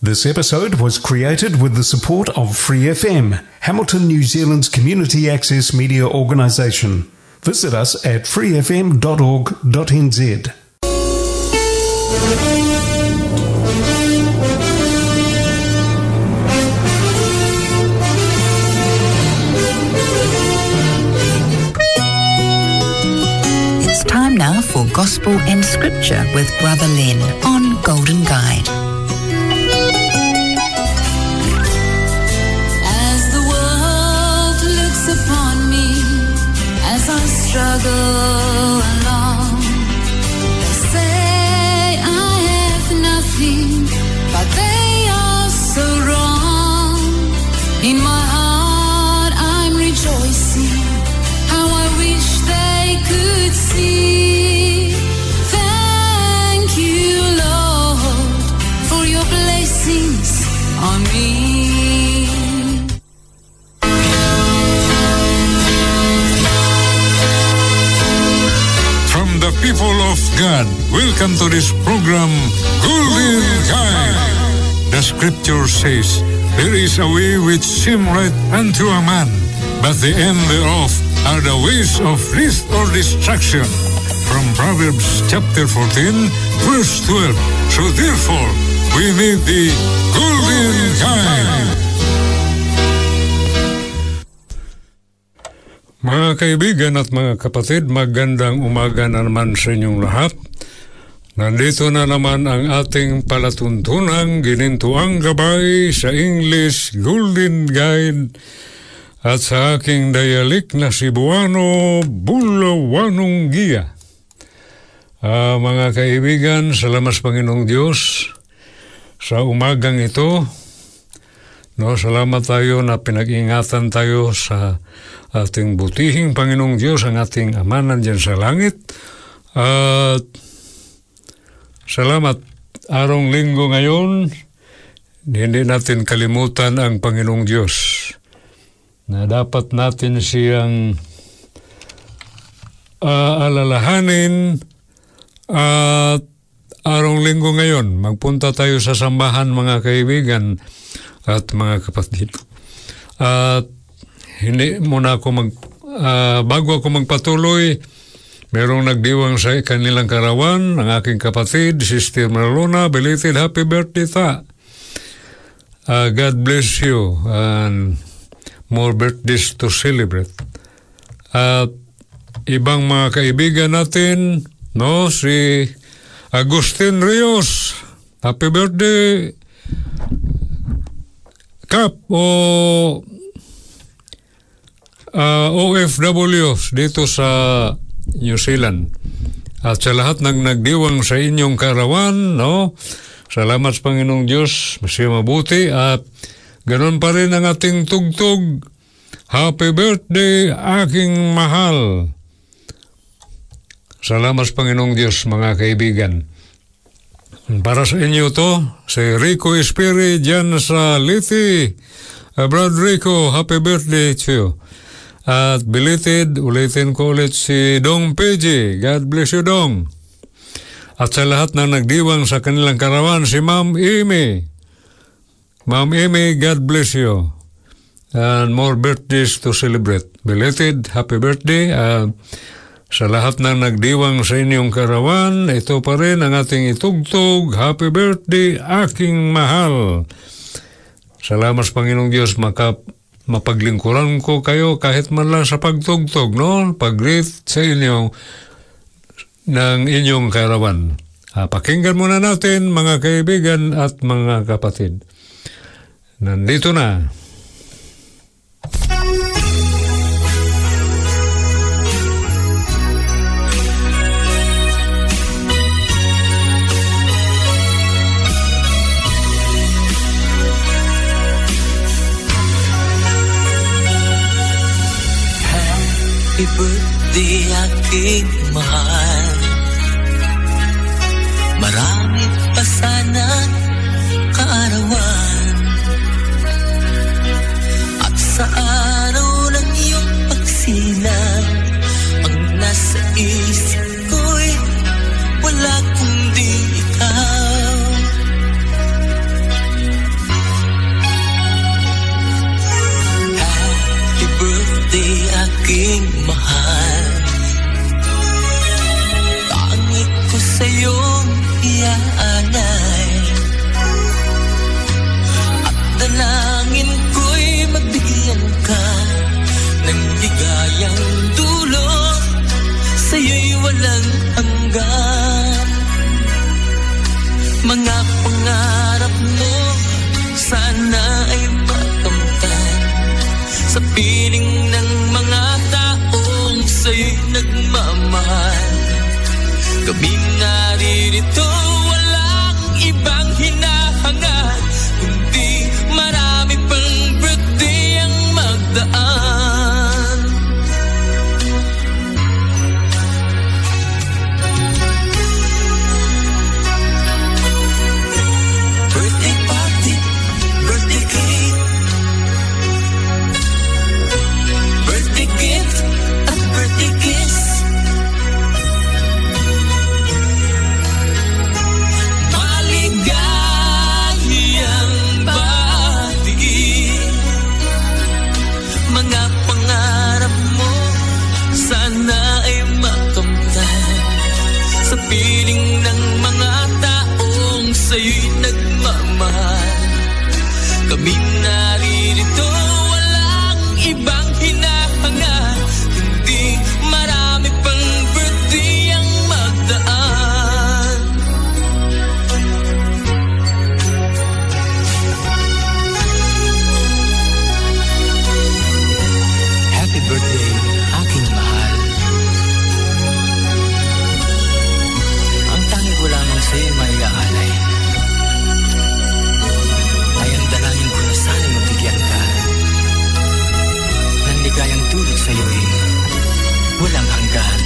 This episode was created with the support of Free FM, Hamilton, New Zealand's community access media organisation. Visit us at freefm.org.nz. It's time now for Gospel and Scripture with Brother Len on Golden Guide. Struggle along. They say I have nothing, but they are so wrong. In my heart I'm rejoicing, how I wish they could see. Thank you, Lord, for your blessings on me. The people of God, welcome to this program, Golden Guide. The scripture says, there is a way which seems right unto a man, but the end thereof are the ways of death or destruction. From Proverbs chapter 14, verse 12. So therefore, we need the Golden Guide. Mga kaibigan at mga kapatid, magandang umaga na naman sa inyong lahat. Nandito na naman ang ating palatuntunang ginintuang gabay sa English Golden Guide at sa aking dialect na Cebuano, Bulawanong Giya. Mga kaibigan, salamat Panginoong Diyos sa umagang ito. Salamat tayo na pinag-ingatan tayo sa ating butihing Panginoong Diyos, ang ating Ama nandiyan sa langit. At salamat, arong linggo ngayon, hindi natin kalimutan ang Panginoong Diyos na dapat natin siyang alalahanin. At arong linggo ngayon, magpunta tayo sa sambahan mga kaibigan at mga kapatid. At hindi muna ako bago ako magpatuloy, merong nagdiwang sa kanilang karawan, ang aking kapatid, Sister Marlona, belated happy birthday ta. God bless you and more birthdays to celebrate. At ibang mga kaibigan natin, si Agustin Rios, happy birthday, Kap o OFWs dito sa New Zealand. At sa lahat ng nagdiwang sa inyong karawan, salamat sa Panginoong Diyos, masaya mabuti. At ganoon pa rin ang ating tugtog, happy birthday aking mahal. Salamat sa Panginoong Diyos mga kaibigan. Para sa inyo to, si Rico Espiri dyan sa Liti. Brad Rico, happy birthday to you. At belated, ulitin ko ulit si Dong PG. God bless you, Dong. At sa lahat na nagdiwang sa kanilang karawan, si Ma'am Amy. Ma'am Amy, God bless you. And more birthdays to celebrate. Belated, happy birthday. Sa lahat na nagdiwang sa inyong karawan, ito pa rin ang ating itugtog, happy birthday aking mahal. Salamat sa Panginoong Diyos, mapaglingkuran ko kayo kahit man lang sa pagtugtog, pag-greet sa inyo ng inyong karawan. Pakinggan muna natin mga kaibigan at mga kapatid. Nandito na. Happy birthday aking mahal. Marami pa sana kaarawan. At sa araw ng iyong pagsilang, ang nasa isip ko'y wala kundi ikaw. maligayang dulot, sa'yo'y walang hanggan. Mga pangarap mo sana ay makamtan sa piling ng mga taong sa'yo'y nagmamahal. Kaming naririto, walang ibang hinahangad, kundi marami pang birthday ang magdaan. Birthday party, birthday cake, birthday gift at birthday kiss. Maligayang batiin, mga pangarap mo sana ay makamtan sa piling ng mga taong sa'yo'y nagmamahal. Kaming naririto, walang ibang hinahangad, kundi marami pang birthday ang magdaan. Happy birthday, aking mahal. Ang tangi ko lamang sa'yo maiaalay ay ang dalangin ko na sana'y mabigyan ka ng ligayang dulot sa'yo'y walang hanggan.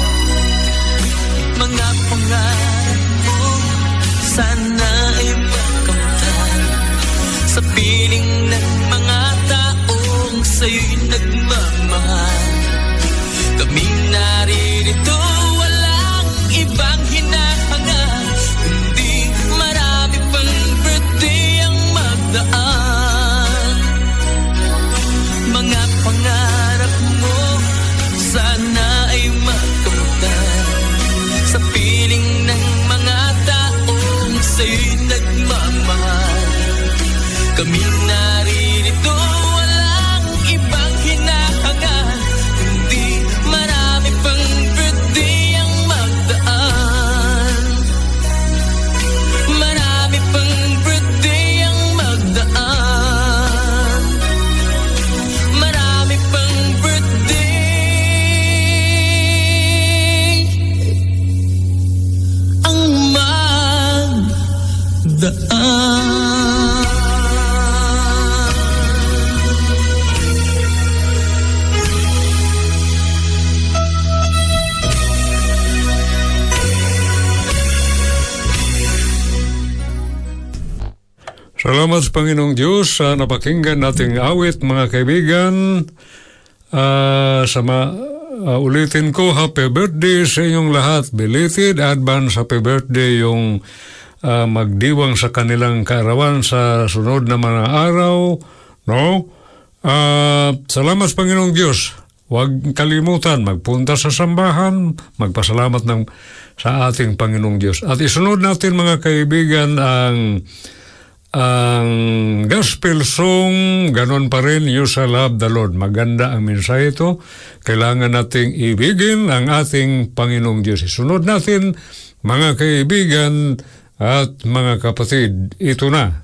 Mga pangarap mo sana ay makamtan sa piling ng mga taong sa'yo'y nagmamahal. Kaming naririto, walang ibang hinahangad, kundi marami pang birthday ang magdaan. Mga pangarap mo sana ay makamtan sa piling ng mga taong sa'yo'y nagmamahal. Kaming naririto, walang ibang hinahangad, kundi marami pang birthday ang magdaan. Marami pang birthday ang magdaan. Marami pang birthday ang magdaan. Salamat sa Panginoong Diyos sa napakinggan nating awit, mga kaibigan. Ulitin ko, happy birthday sa inyong lahat. Belated advance happy birthday yung magdiwang sa kanilang kaarawan sa sunod na mga araw. No? Salamat sa Panginoong Diyos. Huwag kalimutan, magpunta sa sambahan, magpasalamat sa ating Panginoong Diyos. At isunod natin, mga kaibigan, ang gospel song, ganon pa rin, You Shall Love the Lord. Maganda ang mensahe ito. Kailangan nating ibigin ang ating Panginoong Diyos. Isunod natin, mga kaibigan at mga kapatid, ito na.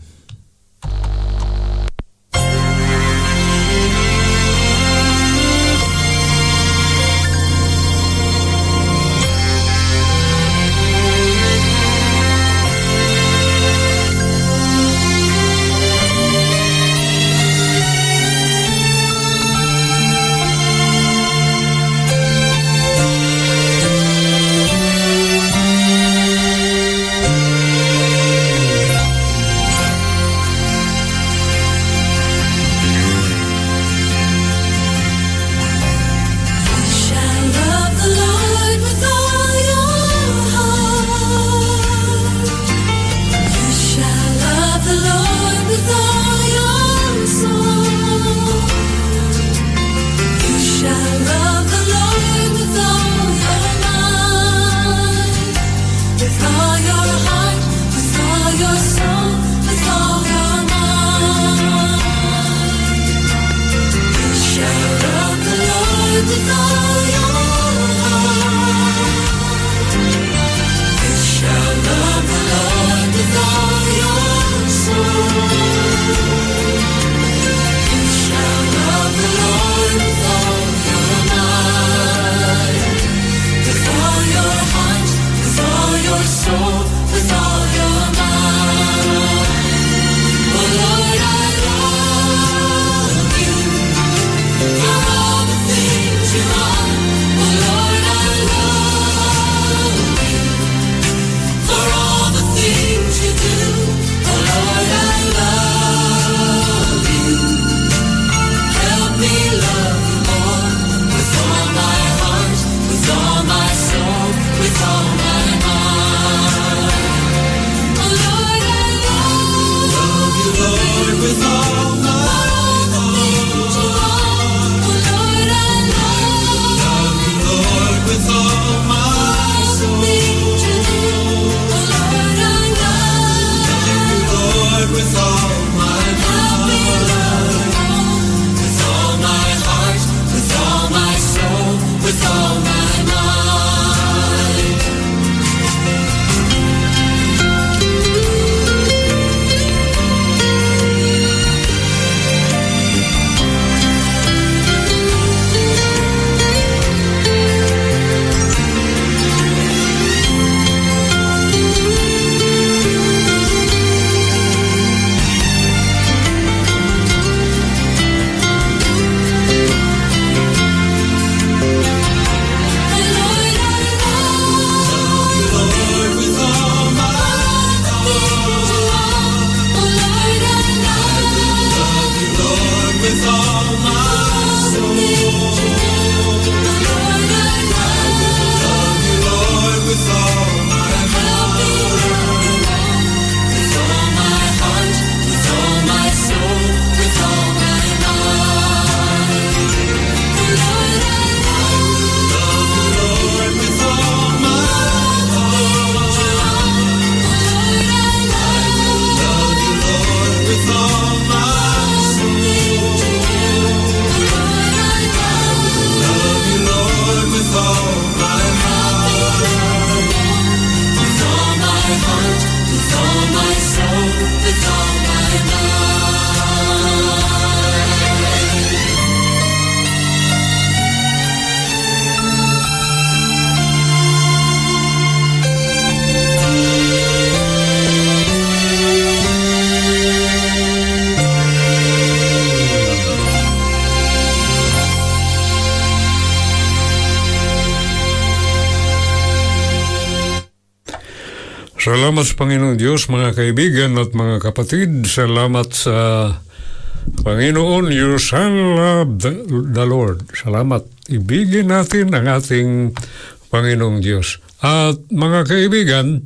Salamat sa Panginoong Diyos, mga kaibigan at mga kapatid. Salamat sa Panginoon. Your son loved the Lord. Salamat. Ibigin natin ang ating Panginoong Diyos. At mga kaibigan,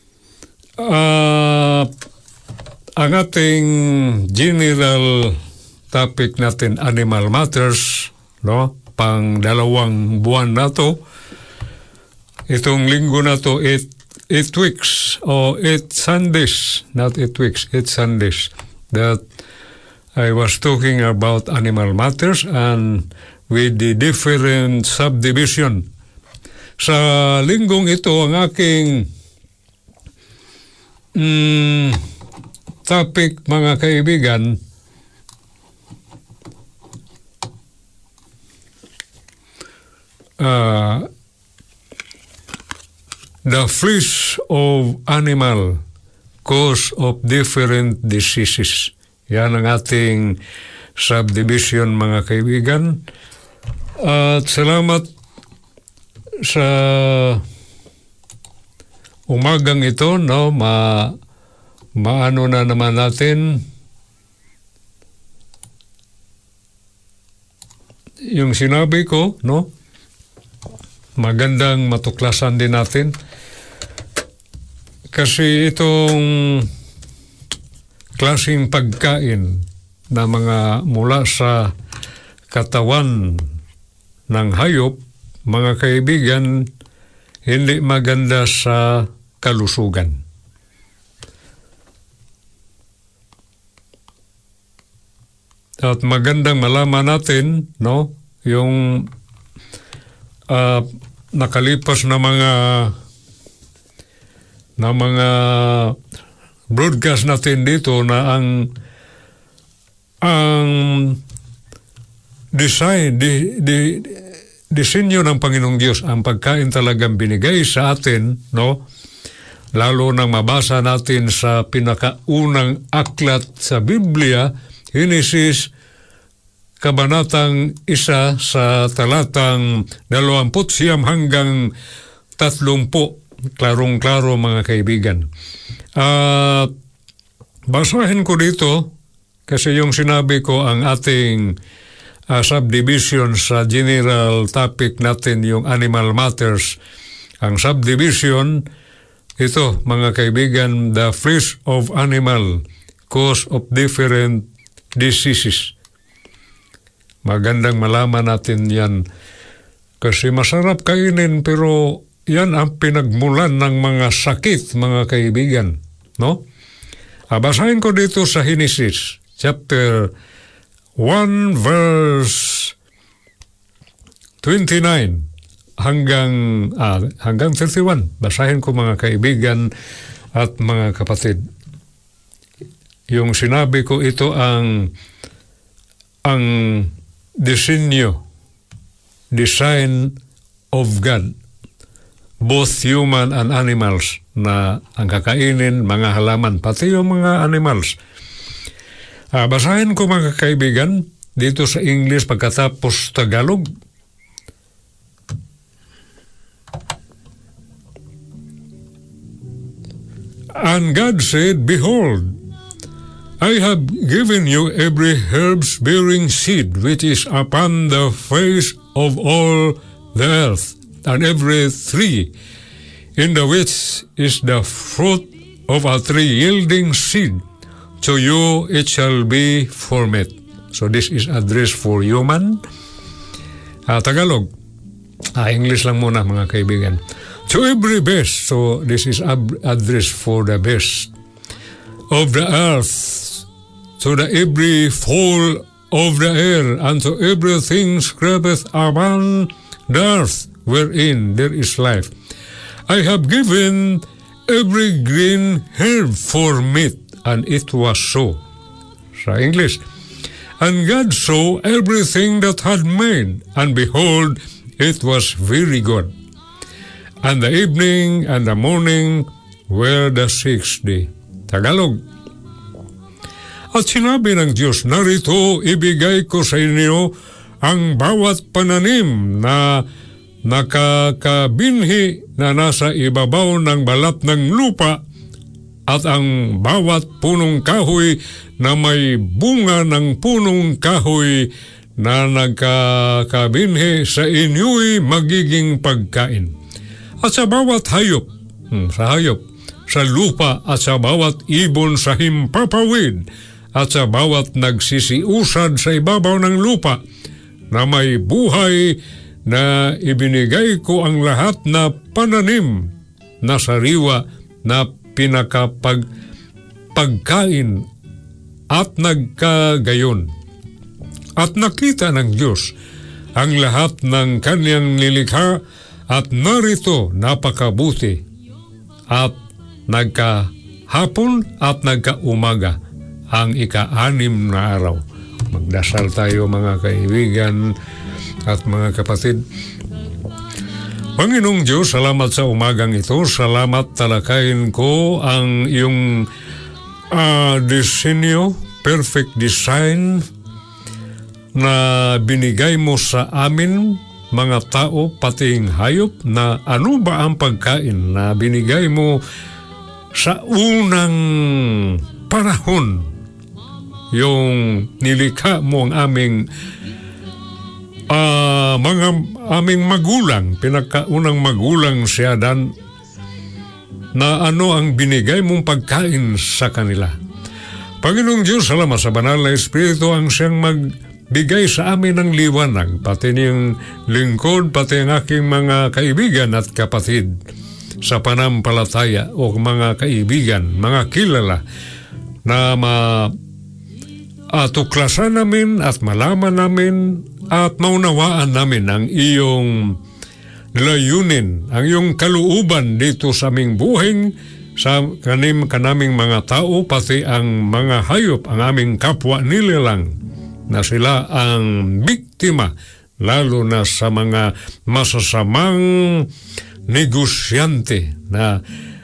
ang ating general topic natin, Animal Matters, no? Pang 2 buwan na to. Itong linggo na to, 8 weeks or 8 Sundays, not 8 weeks, 8 Sundays that I was talking about animal matters and with the different subdivision. Sa linggong ito, ang aking topic, mga kaibigan, the flesh of animal cause of different diseases. Yan ang ating subdivision, mga kaibigan. At salamat sa umagang ito, no? Maano na naman natin yung sinabi ko, no? Magandang matuklasan din natin. Kasi itong klaseng pagkain na mga mula sa katawan ng hayop, mga kaibigan, hindi maganda sa kalusugan. At magandang malaman natin, no, yung nakalipas na mga broadcast natin dito na ang disenyo ng Panginoong Diyos, ang pagkain talagang binigay sa atin, no? Lalo nang mabasa natin sa pinakaunang aklat sa Biblia, Genesis Kabanatang 1 sa talatang 29 hanggang 30. Klarong-klaro, mga kaibigan. Basahin ko dito kasi yung sinabi ko ang ating subdivision sa general topic natin, yung animal matters. Ang subdivision, ito, mga kaibigan, the flesh of animal cause of different diseases. Magandang malaman natin yan kasi masarap kainin pero yan ang pinagmulan ng mga sakit, mga kaibigan, no? Basahin ko dito sa Genesis chapter 1 verse 29 hanggang 31. Basahin ko, mga kaibigan at mga kapatid. Yung sinabi ko, ito ang design of God, both human and animals, na ang kakainin, mga halaman, pati yung mga animals. Basahin ko, mga kaibigan, dito sa English pagkatapos Tagalog. And God said, Behold, I have given you every herb's bearing seed which is upon the face of all the earth, and every tree in the which is the fruit of a tree yielding seed, to you it shall be for meat. So this is addressed for human. Tagalog. English lang muna, mga kaibigan. To every beast, so this is addressed for the beast of the earth, to the every fowl of the air, and to everything scrapeth upon the earth, wherein there is life. I have given every green herb for meat, and it was so. Sa English. And God saw everything that had made, and behold, it was very good. And the evening and the morning were the 6th day. Tagalog. At sinabi ng Diyos, narito ibigay ko sa inyo ang bawat pananim na nakakabinhi na nasa ibabaw ng balat ng lupa, at ang bawat punong kahoy na may bunga ng punong kahoy na nagkakabinhi sa inyo'y magiging pagkain. At sa bawat hayop, sa lupa at sa bawat ibon sa himpapawid at sa bawat nagsisiusad sa ibabaw ng lupa na may buhay na ibinigay ko ang lahat na pananim na sariwa na pagkain at nagkagayon. At nakita ng Diyos ang lahat ng kanyang nilikha at narito napakabuti at nagkahapon at nagkaumaga ang ika-6 na araw. Magdasal tayo mga kaibigan at mga kapatid. Panginoong Diyos, salamat sa umagang ito. Salamat, talakayin ko ang iyong disenyo, perfect design na binigay mo sa amin, mga tao, pating hayop, na ano ba ang pagkain na binigay mo sa unang panahon. Yung nilikha mo ang aming aming magulang, pinakaunang magulang si Adan, na ano ang binigay mong pagkain sa kanila. Panginoong Diyos, salamat sa banal na Espiritu ang siyang magbigay sa amin ng liwanag, pati niyong lingkod, pati ang aking mga kaibigan at kapatid sa panampalataya o mga kaibigan, mga kilala na tuklasan namin at malaman namin at maunawaan namin ang iyong layunin, ang iyong kalooban dito sa aming buhay, sa kanaming mga tao, pati ang mga hayop, ang aming kapwa nilalang, na sila ang biktima, lalo na sa mga masasamang negosyante, na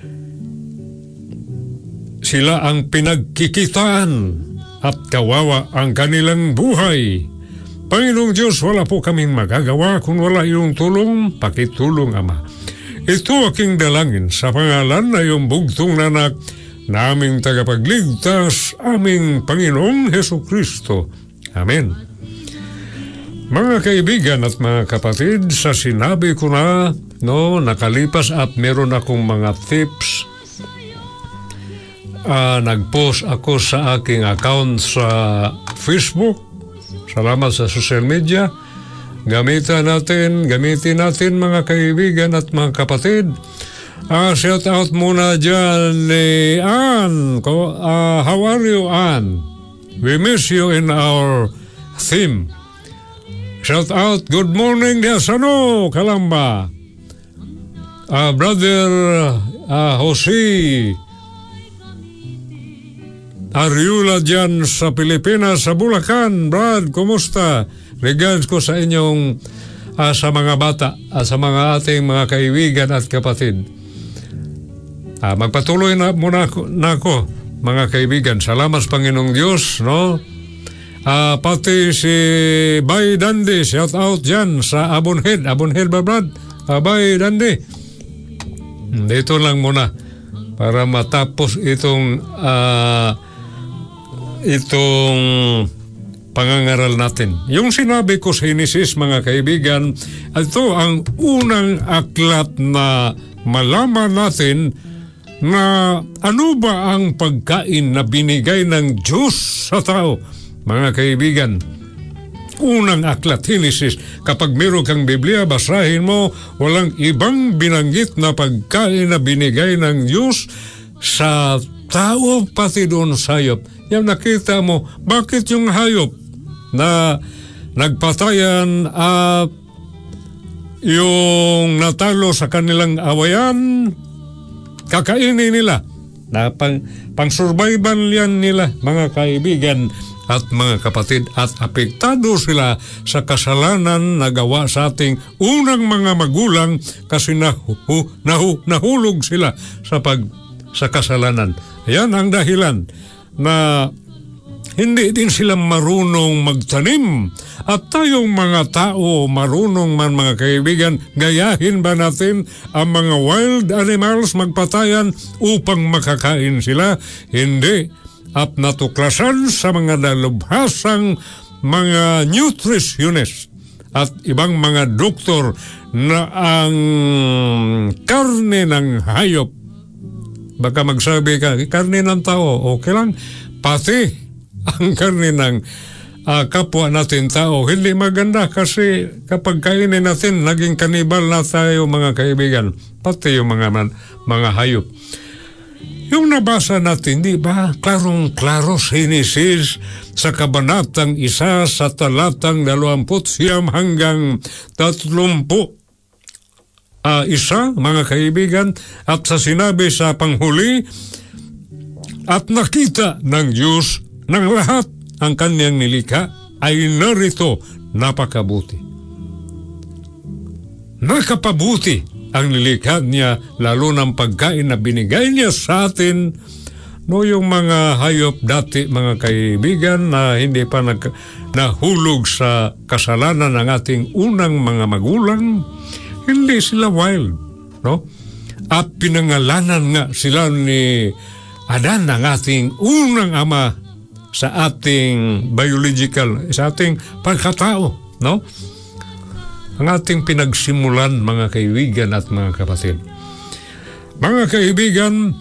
sila ang pinagkikitaan at kawawa ang kanilang buhay. Panginoong Diyos, wala po kaming magagawa kung wala iyong tulong. Pakitulong, Ama. Ito aking dalangin sa pangalan na iyong bugtong nanak na aming tagapagligtas, aming Panginoong Hesukristo. Amen. Mga kaibigan at mga kapatid, sa sinabi ko na, nakalipas at meron akong mga tips. Nag-post ako sa aking account sa Facebook. Salamat sa social media. Gamitin natin mga kaibigan at mga kapatid. Shout out muna dyan ni Ann. How are you, Ann? We miss you in our theme. Shout out, good morning dia Sano, Kalamba. Brother Jose Ariula dyan sa Pilipinas, sa Bulacan. Brad, kumusta? Regards ko sa inyong sa mga bata, sa mga ating mga kaibigan at kapatid. Magpatuloy na muna ako, mga kaibigan. Salamat sa Panginoong Diyos, no? Pati si Bay Dandi, shout out dyan sa Abonhead. Abonhead ba, Brad? Bay Dandi. Dito lang muna para matapos itong pangangaral natin. Yung sinabi ko sa Genesis, mga kaibigan, ito ang unang aklat na malaman natin na ano ba ang pagkain na binigay ng Diyos sa tao. Mga kaibigan, unang aklat, Genesis. Kapag meron kang Biblia, basahin mo, walang ibang binanggit na pagkain na binigay ng Diyos sa tao, pati doon sa hayop. Yan, nakita mo, bakit yung hayop na nagpatayan at yung natalo sa kanilang awayan, kakainin nila. Na pang-survival yan nila, mga kaibigan at mga kapatid, at apektado sila sa kasalanan na gawa sa ating unang mga magulang kasi nahulog sila sa kasalanan. Yan ang dahilan na hindi din sila marunong magtanim. At tayong mga tao, marunong man mga kaibigan, gayahin ba natin ang mga wild animals magpatayan upang makakain sila? Hindi. At natuklasan sa mga dalubhasang mga nutritionist at ibang mga doktor na ang karne ng hayop, baka magsabi ka, karne ng tao, okay lang, pati ang karne ng kapwa natin tao, hindi maganda kasi kapag kainin natin, naging kanibal na tayo mga kaibigan, pati yung mga hayop. Yung nabasa natin, di ba? Klarong-klaro sa Henesis sa kabanatang 1 sa talatang 29 hanggang 30. Mga kaibigan, at sa sinabi sa panghuli, at nakita ng Diyos ng lahat ang kanyang nilikha ay narito napakabuti. Nakapabuti ang nilikha niya, lalo ng pagkain na binigay niya sa atin. No, yung mga hayop dati mga kaibigan na hindi pa nahulog sa kasalanan ng ating unang mga magulang, hindi sila wild, no? At pinangalanan nga sila ni Adan, ang ating unang ama sa ating biological, sa ating pagkatao, no? Ang ating pinagsimulan mga kaibigan at mga kapatid. Mga kaibigan,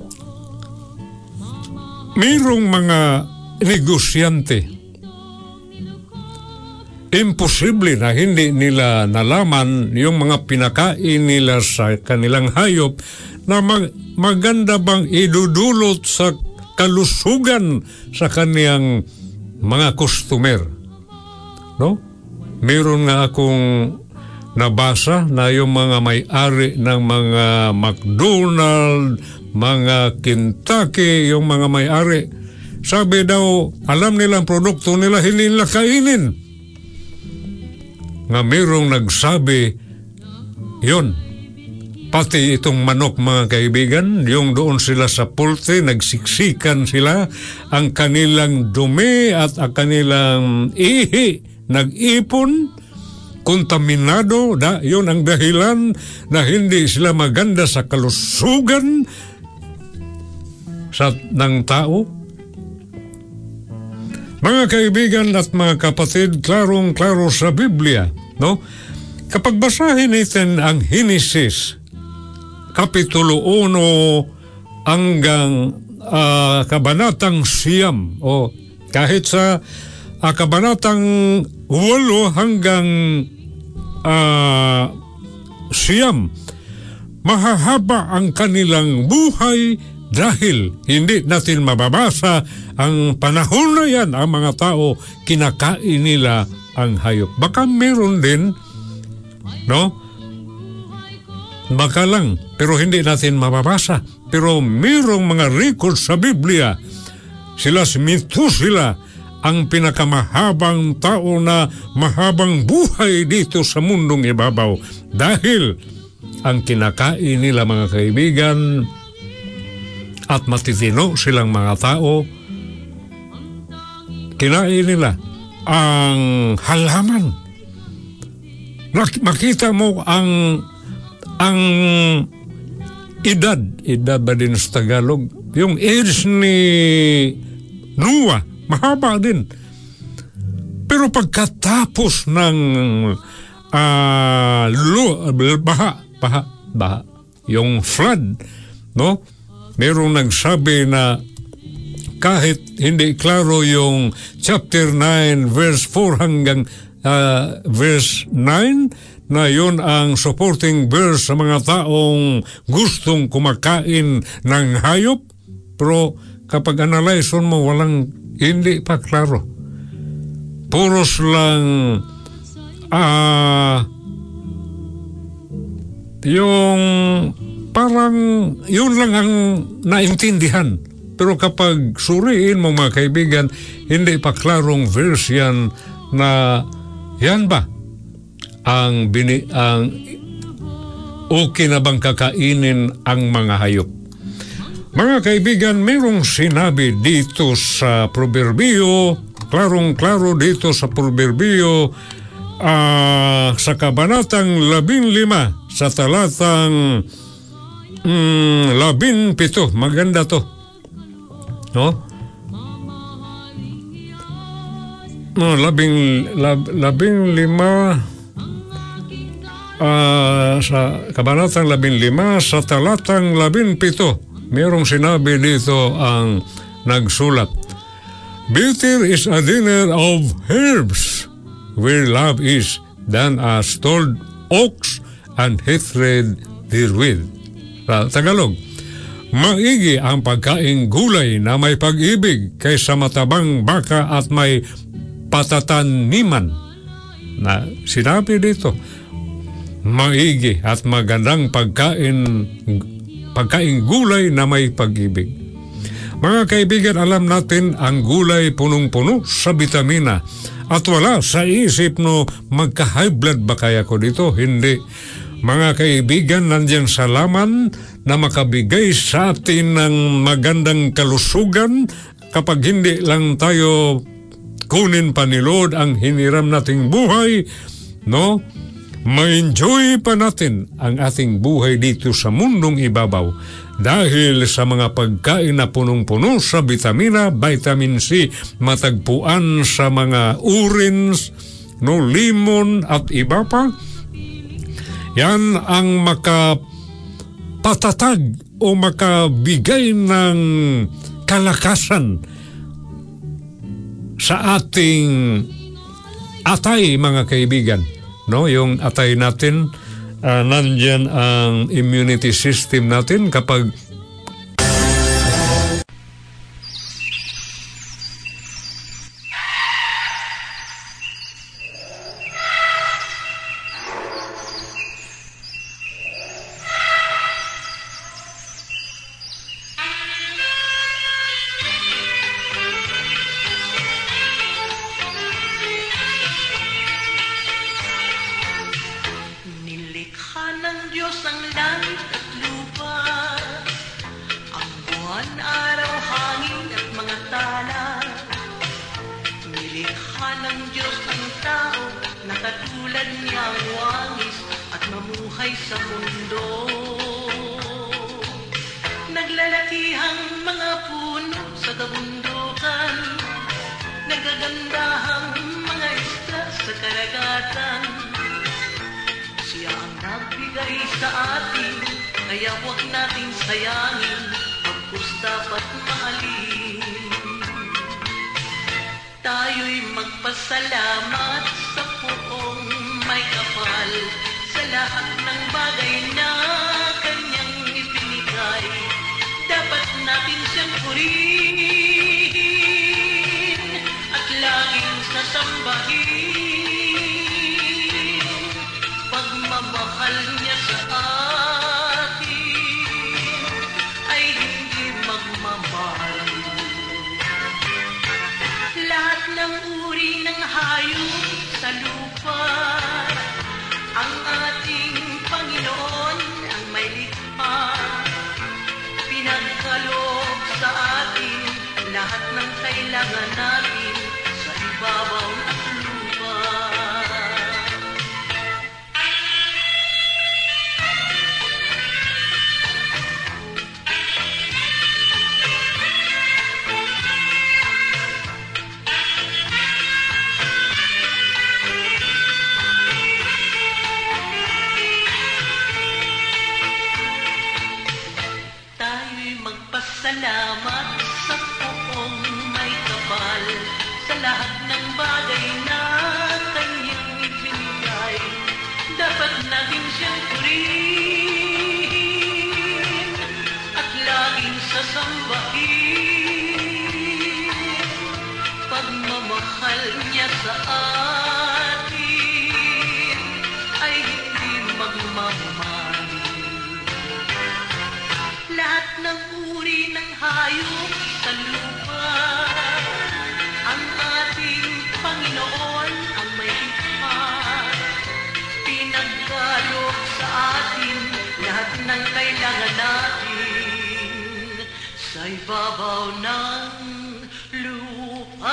mayroong mga negosyante. Imposible na hindi nila nalaman yung mga pinakain nila sa kanilang hayop na maganda bang idudulot sa kalusugan sa kaniyang mga customer. No? Meron nga akong nabasa na yung mga may-ari ng mga McDonald's, mga Kentucky, yung mga may-ari, sabi daw, alam nilang produkto nila, hindi nila kainin. Nga merong nagsabi, yun, pati itong manok mga kaibigan, yung doon sila sa pulte, nagsiksikan sila, ang kanilang dumi at ang kanilang ihi, nag-ipon, kontaminado, yun ang dahilan na hindi sila maganda sa kalusugan ng tao. Mga kaibigan at mga kapatid, klarong-klaro sa Biblia, no? Kapag basahin natin ang Henesis, Kapitulo 1 hanggang kabanatang 9, o kahit sa kabanatang 8 hanggang 9, mahahaba ang kanilang buhay dahil hindi natin mababasa ang panahon na yan, ang mga tao, kinakain nila ang hayop. Baka meron din, no? Baka lang, pero hindi natin mababasa. Pero merong mga record sa Biblia. Sila si Methuselah, ang pinakamahabang tao na mahabang buhay dito sa mundong ibabaw. Dahil ang kinakain nila mga kaibigan, at matitino silang mga tao, kinain nila ang halaman. Makita mo ang edad ba din sa Tagalog? Yung age ni Noah, mahaba din. Pero pagkatapos ng baha, yung flood, no? Merong nagsabi na kahit hindi klaro yung chapter 9 verse 4 hanggang verse 9 na yun ang supporting verse sa mga taong gustong kumakain ng hayop, pero kapag analyze mo hindi pa klaro. Puros lang yung parang yun lang ang naintindihan. Pero kapag suriin mo mga kaibigan, hindi pa klarong verse yan na yan ba ang okay na bang kakainin ang mga hayop. Mga kaibigan, mayroong sinabi dito sa proverbio, klarong-klaro dito sa proverbio, sa kabanatang 15, sa talatang 17. Maganda to. No? 15, sa kabanatang 15, sa talatang 17. Mayroong sinabi dito ang nagsulat. Better is a dinner of herbs where love is than a stalled ox and hatred therewith. Sa Tagalog, maigi ang pagkaing gulay na may pag-ibig kaysa matabang baka at may patataniman. Na sinabi dito, maigi at magandang pagkaing gulay na may pag-ibig. Mga kaibigan, alam natin ang gulay punong-puno sa bitamina at wala sa isip no magka-high blood ba kaya ko dito? Hindi. Mga kaibigan, nandiyan sa laman na makabigay sa atin ng magandang kalusugan kapag hindi lang tayo kunin pa ni Lord ang hiniram nating buhay, no? Ma-enjoy pa natin ang ating buhay dito sa mundong ibabaw dahil sa mga pagkain na punong-puno sa vitamina, vitamin C, matagpuan sa mga orange, no, limon at iba pa. Yan ang makapatatag o makabigay ng kalakasan sa ating atay, mga kaibigan. No, yung atay natin, nandyan ang immunity system natin kapag ibabaw ng lupa.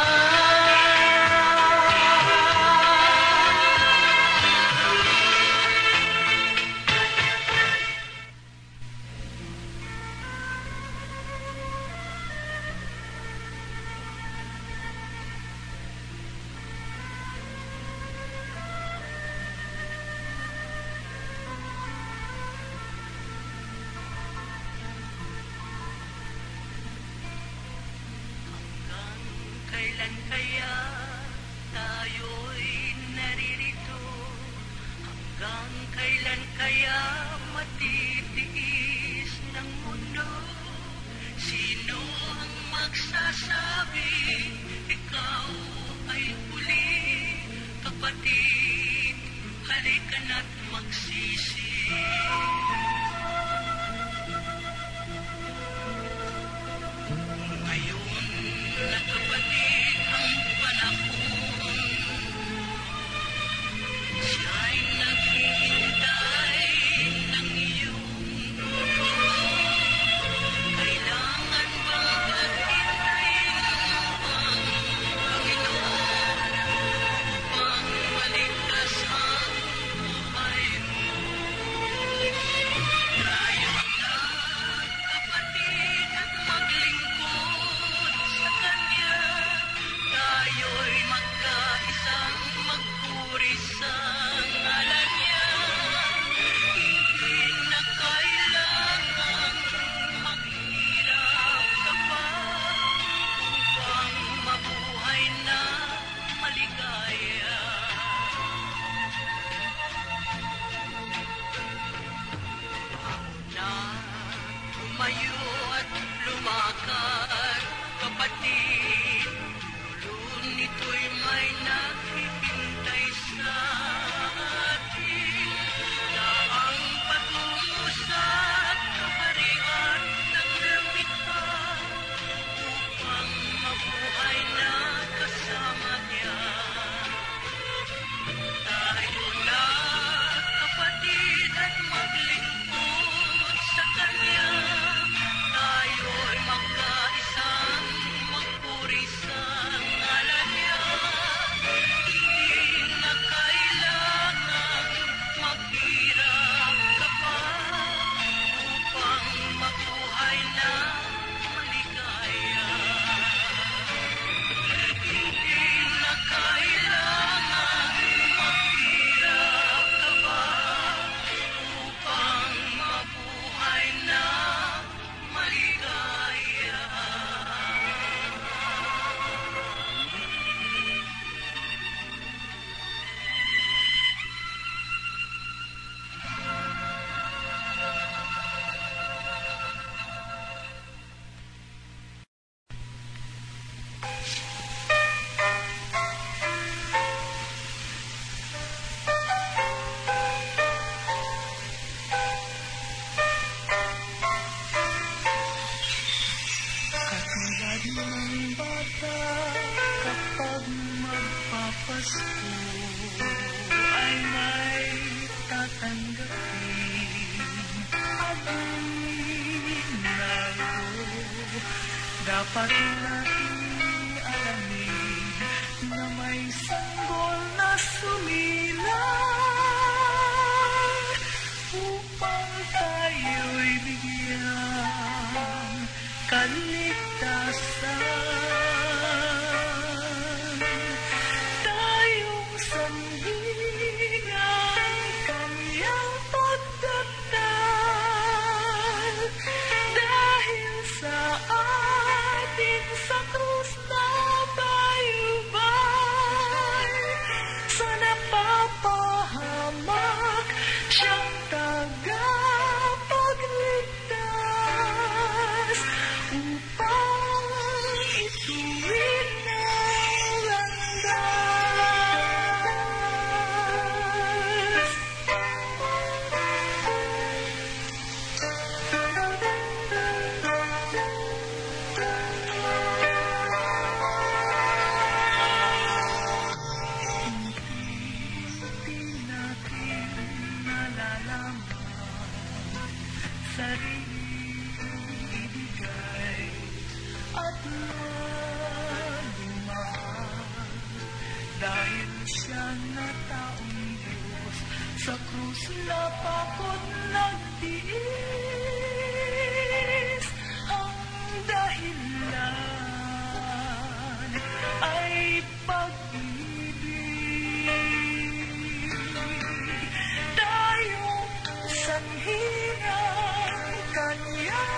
Kailan kaya tayo'y naririto? Hanggang kailan kaya matitiis ng mundo? Sino ang magsasabi ikaw ay huli? Kapatid, halika na't magsisi. Kapatid ang panahon, siya'y naghihintay ng iyong kailangan bang hintayin ang Panginoon upang maligtas ang buhay mo? sa krus na pakot nagtiis. Ang dahilan ay pag-ibig. Tayong sanhi ng kanyang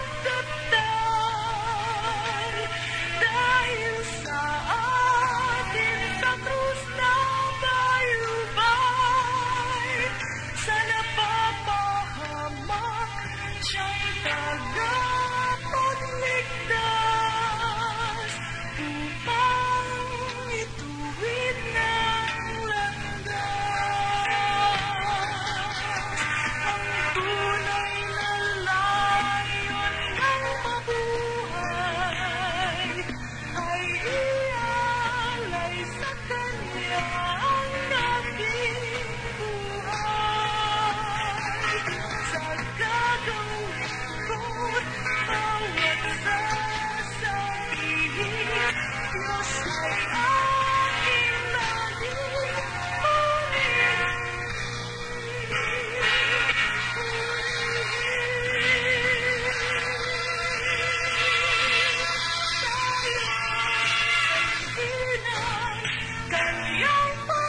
pagtatag, dahil sa atin sa krus na bayubay, sa napapahamak siyang tagapagligtas, upang ituwid ng landas. Ang tunay na layon ng mabuhay ay ialay sa Kanya ang ating buhay. Sa gagawin ko't bawat sasabihin, Diyos ay aking Kanyang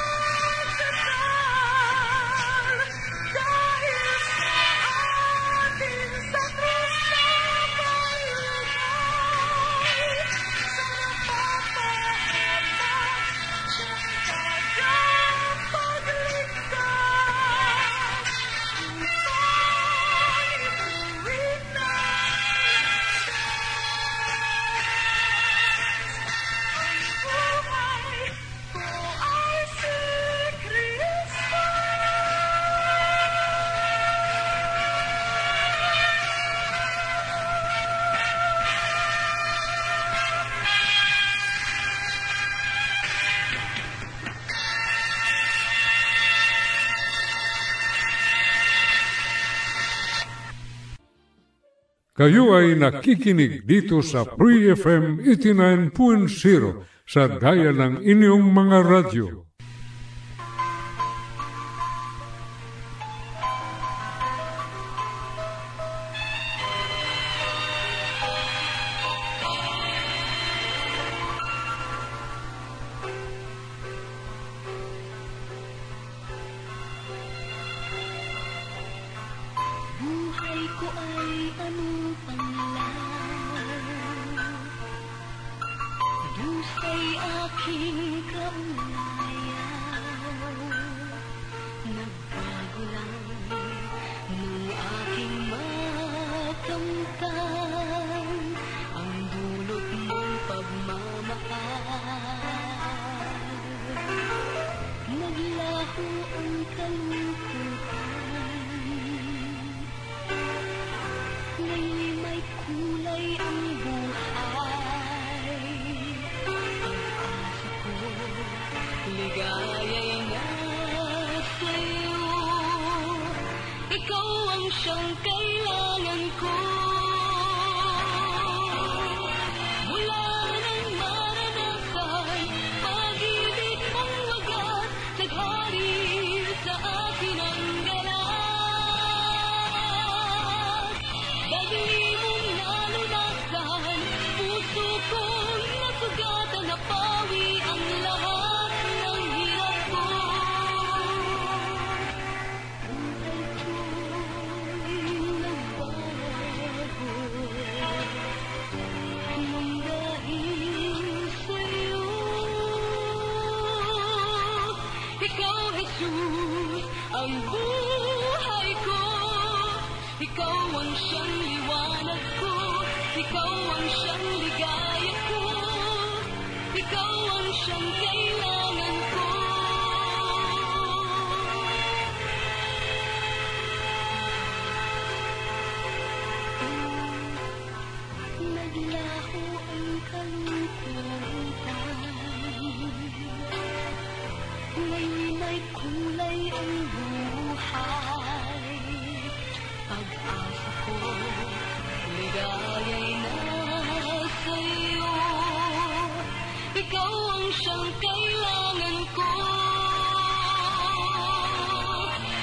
pagtatal, dahil sa atin sa krus na bayubay, sa napapahamak siyang tagapagligtas, upang ituwid ng ang buhay ko ay si Kristo. Kayo ay nakikinig dito sa Free FM 89.0 sa daya ng inyong mga radyo. Buhay ko ay ano panlang, dusay aking kaulayan. Nagbago lang nung aking makamtan ang dulot mong pagmamahal. Naglaho ang kalungkutan, ngayon may kulay ang buhay. Pag-asa ko, ligaya'y nasa'yo. Ikaw ang siyang kailangan ko. Mula nang maranasan pag-ibig mong wagas, naghari sa akin ang galas. Dahil mong nalunasan, puso kong nasugatan, napawi ang lahat ng hirap ko. Buhay ko'y nagbago nang dahil sa'yo. Ikaw, Jesus, ang buhay ko. Ikaw ang siyang liwanag ko. Ikaw ang siyang ligaya ko. Ikaw ang siyang kailangan ko. Naglaho ang kalungkutan, ngayon may kulay ang buhay. Pag-asa ko, ligaya'y nasa'yo. Ikaw ang siyang kailangan ko.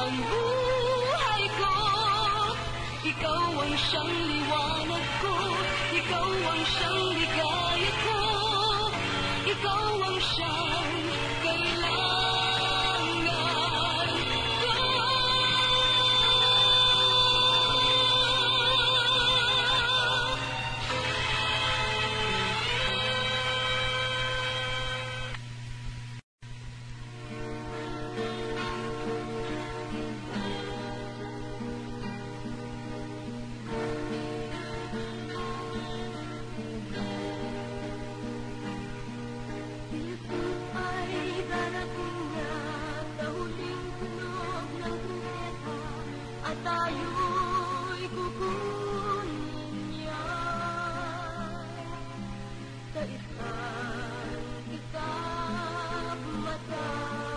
ang buhay ko. Ikaw ang siyang liwanag ko, ikaw ang siyang ligaya ko, ikaw ang siyang kailangan ko. Tayo'y kukunin niya sa isang kitap mata.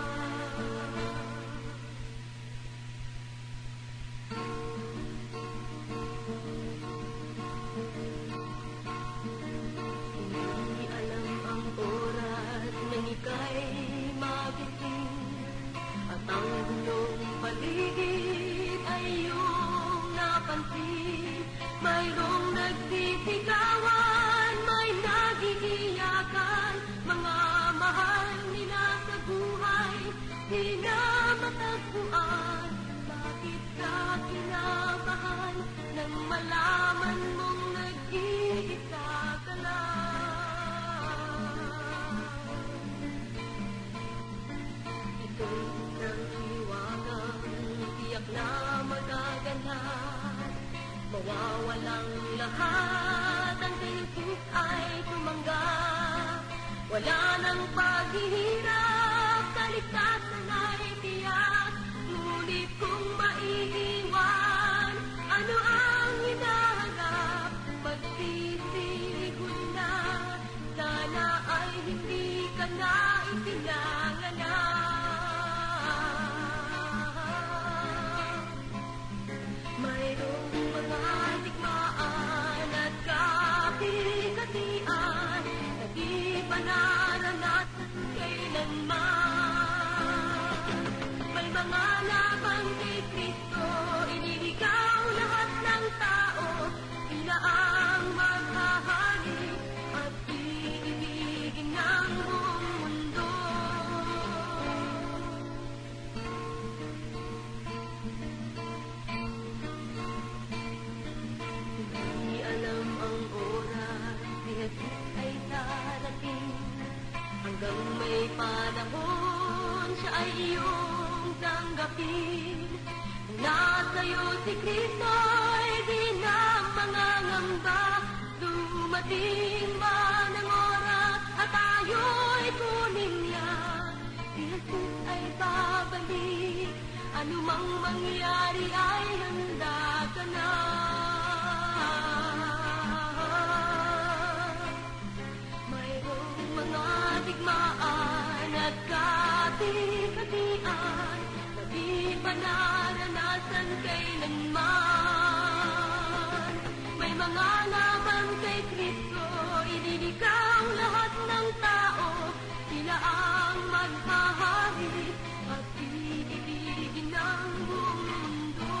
Hindi alam ang oras nang ika'y magising at ang gulong paligid ay iyong napansin. Mayroong nagsisigawan, may nagiiyakan, mga mahal nila sa buhay, di na matagpuan. Bakit ka kinabahan nang malaman mong nag-iisa ka lang? Ito'y isang hiwagang tiyak na magaganap, mawawalang lahat, ang Jesus ay tumanggap. Wala nang paghihirap, kaligtasan ay tiyak, ngunit kung maiiwan, ano ang hinahanap? Magsisilikod na, sana ay hindi ka na ipinanganak. Mayroong mga digmaan at kapigatian na di pa naranasan kailanman. May mga labang kay Kristo, iniligaw lahat ng tao, sila ang maghahari at iibigin ng buong mundo. Hindi alam ang oras, si Jesus ay darating. Hanggang may panahon, siya ay iyong tanggapin. Kung nasa'yo si Kristo, ay di na mangangamba. Dumating man ang oras at tayo'y kunin niya. Si Jesus ay babalik, anumang mangyari ay handa ka na. Mayroong mga digmaan at katikatian na di pa naranasan kailanman. May mga laban kay Kristo, iniligaw lahat ng tao, sila ang maghahari at iibigin ng buong mundo.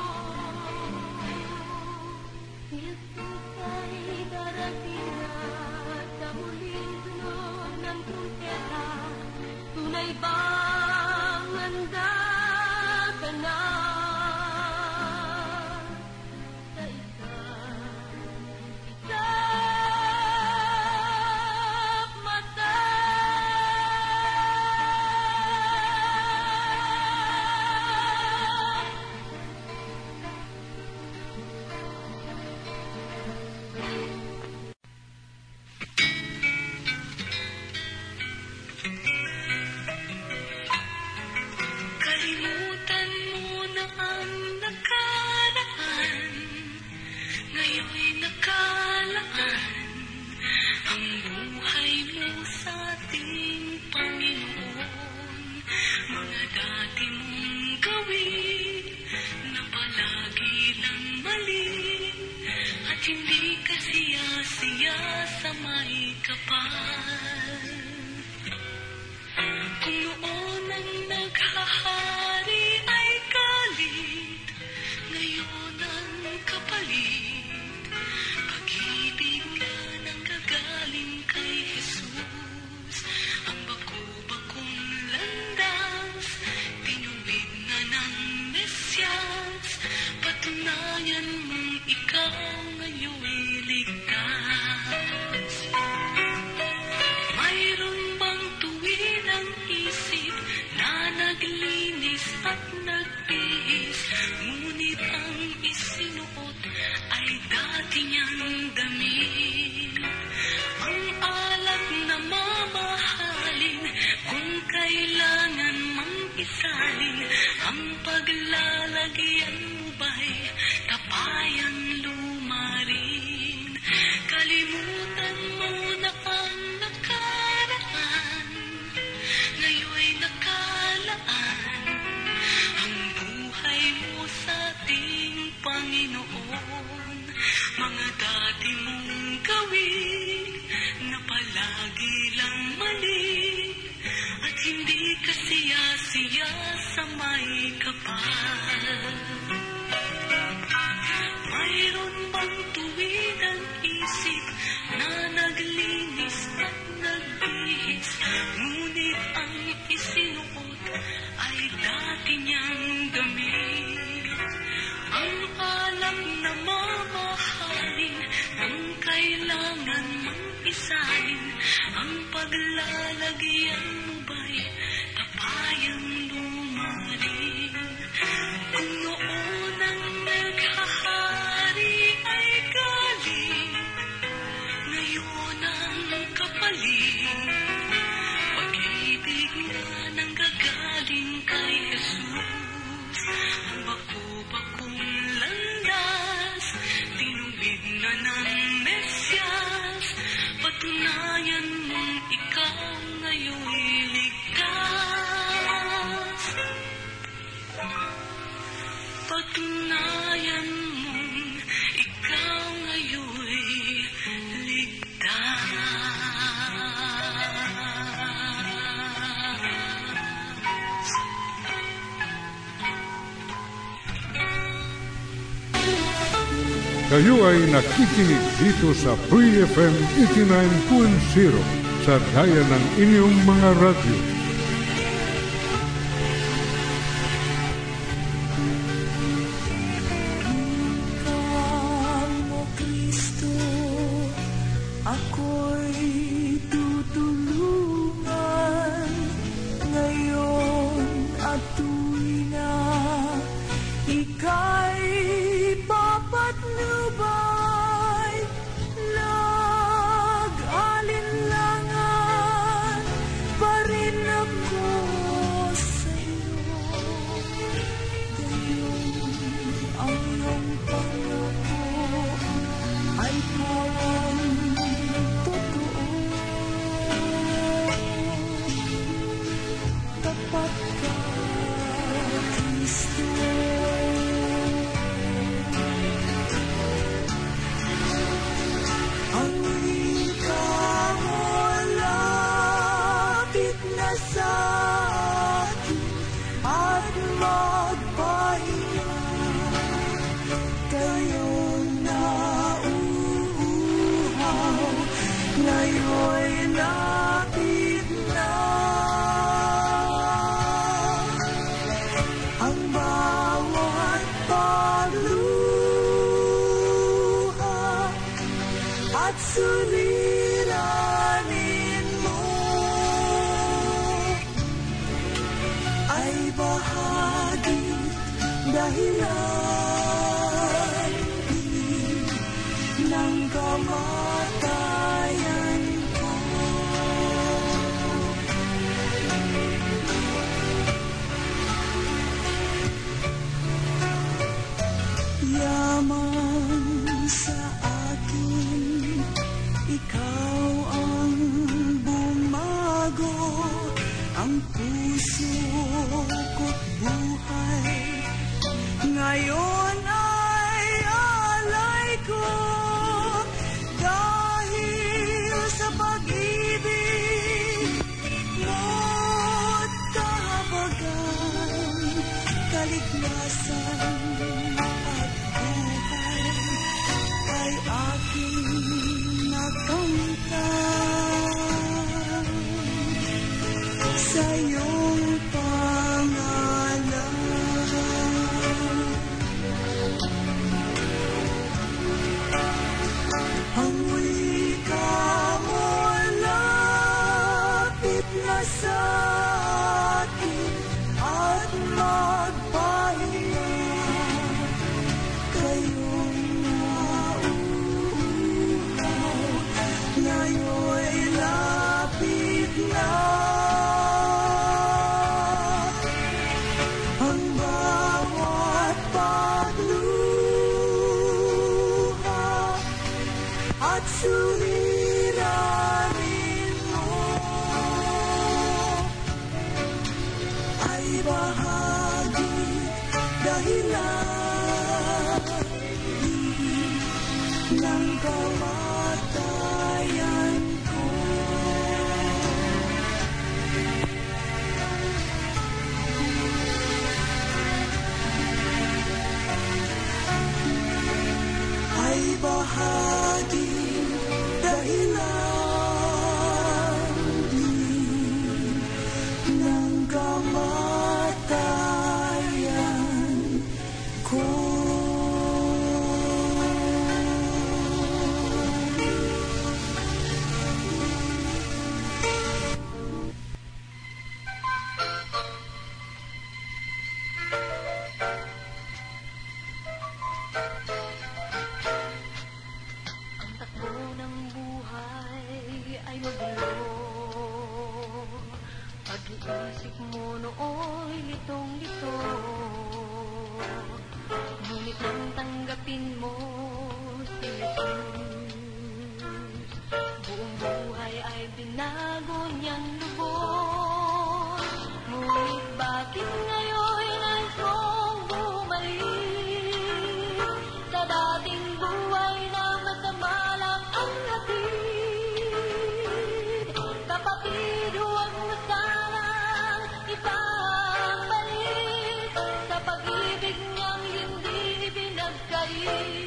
Jesus ay darating na sa huling tunog ng trumpeta. Tunay bang handa ka na sa isang mata? Kalimutan mo na ang nakaraan, ngayon'y nakalaan ang buhay mo sa ating Panginoon. Mga dati mong gawin na palagi lang mali, at hindi ka siya sa may kapal. Kung noon ang naghahari ay galit, ikaw ngayon'y ligtas? Mayroon bang tuwid ang isip na naglinis at nagtihis, ngunit ang isinuot ay dati niyang damit? Ang alak na mamahalin, kung kailangan mang isalin, ang paglalagyan mo ba'y tapayang lumarin? Kalimutan mo na ang nakaraan, ngayon'y nakalaan ang buhay mo sa ating Panginoon. Mga dati mong gawin na palagi lang mali, at hindi ka siya sa may kapal. Mayroon bang tuwid ang isip na naglinis at nagbihis, ngunit ang isinuot ay dati niyang damit? Ang alam na mamahalin, ang kailangan mang isalin, ang paglalagyan mo ba'y tapayang lumarin? Kung noon ang naghahari ay galing, ngayon ang kapaling, pag-ibig na nang gagaling kay Jesus. Ang bako-bakong landas, tinuwid na ng Mesyas, patunayan mong ikaw ngayon'y ligtas. Patunayan mong ikaw ngayon'y ligtas. Kayo ay nakikinig dito sa Free FM 89.0 sa daya ng inyong mga radyo. Ikaw mo Kristo, ako'y tutulungan ngayon at tuwina. Ika'y papatnubay, nag-alinlangan pa rin ako sa'yo. Gayon ang iyong pangako ay parang totoo. Tapat ka, Kristo. Ang ikaw malapit na sa akin at magpahinga. Kayo'y nauuhaw, ngayon'y lapit na. Ang bawat pagluha at suliranin mo ay bahagi dahilan din ng kamatayan ko. Yaman sa akin, ikaw ang bumago, ang puso ko't buhay ngayon masakin at magpahinga. Kayong nauuhaw, ngayon'y lapit na. Ang bawat pagluha at suliranin mo ay bahagi dahilan ng kamatayan ko. Ay bahagi dahilan din ng kamatayan ko. Ang takbo ng buhay ay magulo. Pag-iisip mo nooy litong-lito. Ngunit nang tanggapin mo si Jesus, buong buhay ay binago niyang lubos. Ngunit bakit ngayon nais mong bumalik sa dating buhay na masama lang ang hatid? Kapatid, huwag mo sanang ibabalik sa pag-ibig niyang hindi pinagkait.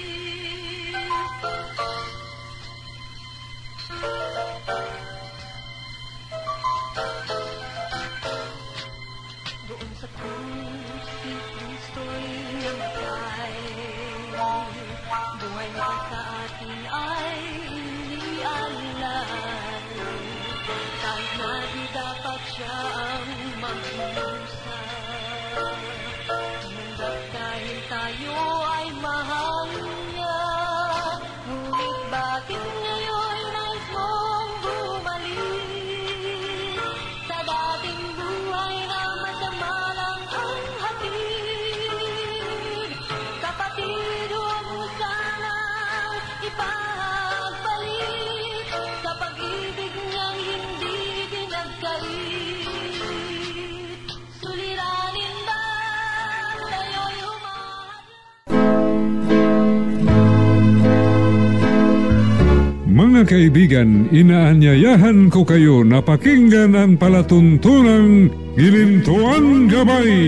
Doon sa krus, si Kristo'y namatay. Buhay na sa atin ay inialay. Kahit na di dapat siya ang magdusa. Tumanggap dahil tayo ay mahal niya. Ngunit bakit ngayon nais mong bumalik sa dating buhay na masama lang ang hatid? Kapatid, huwag mo sanang ipagbalik sa pag-ibig niyang hindi pinagkait. Suliranin ba tayo'y humahanap? Mga kaibigan, inaanyayahan ko kayo na pakinggan ang palatuntunang Gilintuang Gabay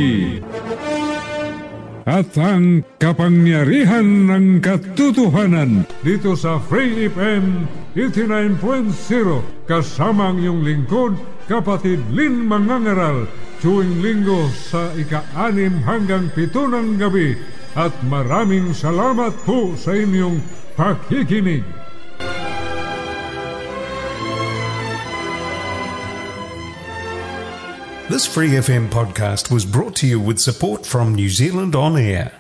at ang kapangyarihan ng katotohanan dito sa Free FM 89.0 kasama ang iyong lingkod, kapatid Lin Mangangaral, tuwing linggo sa ika-6 hanggang 7 ng gabi. At maraming salamat po sa inyong pakikinig. This Free FM podcast was brought to you with support from New Zealand On Air.